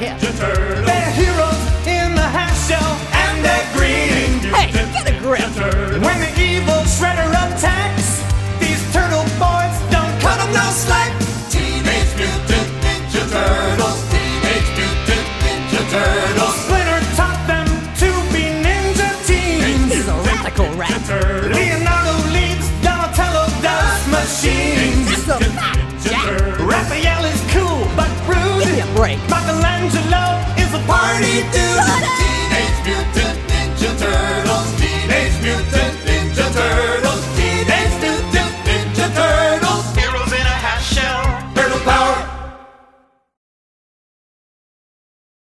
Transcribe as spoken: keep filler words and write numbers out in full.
hip. Turtles. They're heroes in the half shell, and they're green. Hey, get a grip. When the evil shredder attacks, these turtle boys don't cut them no slack. Teenage Mutant Ninja Turtles. Teenage Mutant Ninja Turtles. Splinter taught them to be ninja teens. He's a radical rat. Turtles. Leonardo leads, Donatello does machines. That's a fact, Jack. Raphael is cool but rude. Give me a break. Michelangelo is a party dude.